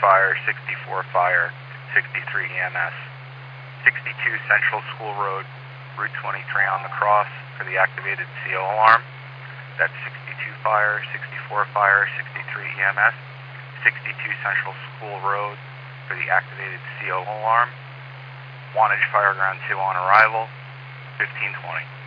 Fire, 64 Fire, 63 EMS. 62 Central School Road, Route 23 on the cross for the activated CO alarm. That's 62 Fire, 64 Fire, 63 EMS. 62 Central School Road for the activated CO alarm. Wantage Fireground 2 on arrival, 1520.